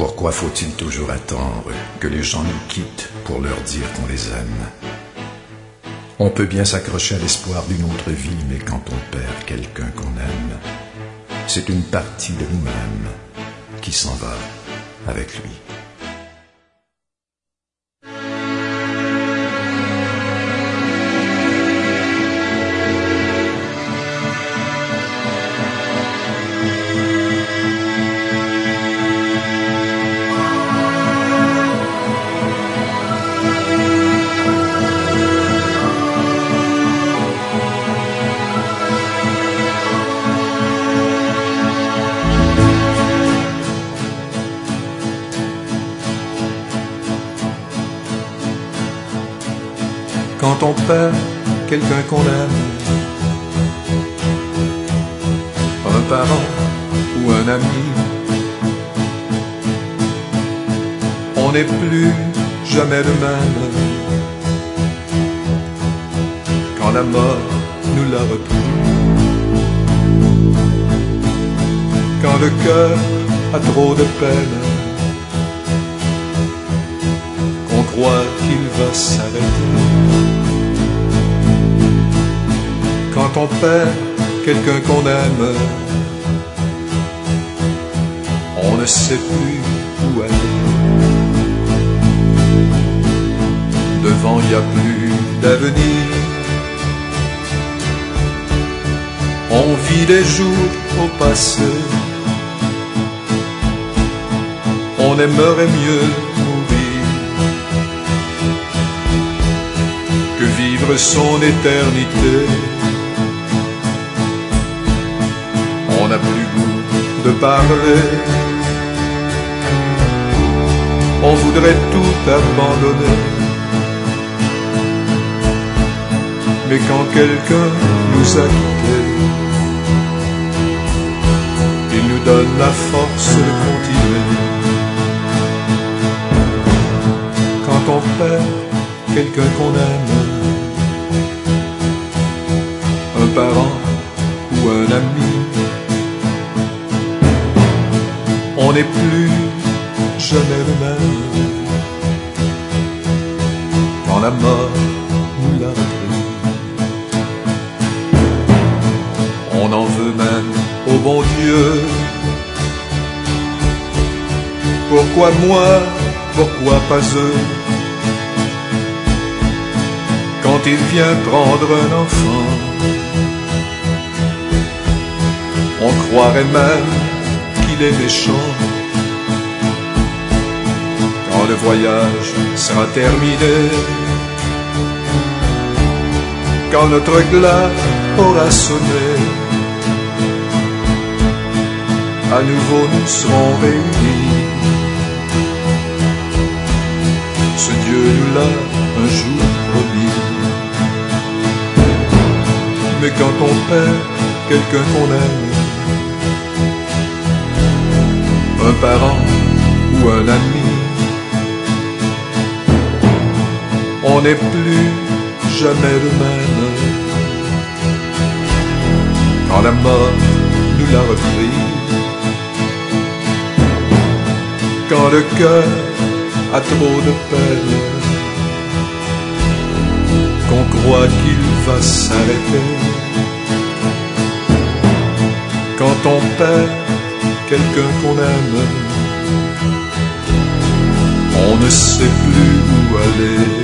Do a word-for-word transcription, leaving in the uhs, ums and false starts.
Pourquoi faut-il toujours attendre que les gens nous quittent pour leur dire qu'on les aime? On peut bien s'accrocher à l'espoir d'une autre vie, mais quand on perd quelqu'un qu'on aime, c'est une partie de nous-mêmes qui s'en va avec lui. Quand on perd quelqu'un qu'on aime, un parent ou un ami, on n'est plus jamais le même. Quand la mort nous l'a repris, quand le cœur a trop de peine, qu'on croit qu'il va s'arrêter. Quand on perd quelqu'un qu'on aime, on ne sait plus où aller. Devant, il n'y a plus d'avenir. On vit les jours au passé. On aimerait mieux mourir que vivre son éternité. On n'a plus goût de parler. On voudrait tout abandonner. Mais quand quelqu'un nous a quittés, il nous donne la force de continuer. Quand on perd quelqu'un qu'on aime, un parent ou un ami, on n'est plus jamais le même. Quand la mort nous l'a repris, on en veut même au bon Dieu. Pourquoi moi, pourquoi pas eux? Quand il vient prendre un enfant, on croirait même qu'il est méchant. Quand le voyage sera terminé, quand notre glas aura sonné, à nouveau nous serons réunis. Ce Dieu nous l'a un jour promis. Mais quand on perd quelqu'un qu'on aime, un parent ou un ami, on n'est plus jamais le même. Quand la mort nous l'a repris, quand le cœur a trop de peine, qu'on croit qu'il va s'arrêter. Quand on perd quelqu'un qu'on aime, on ne sait plus où aller.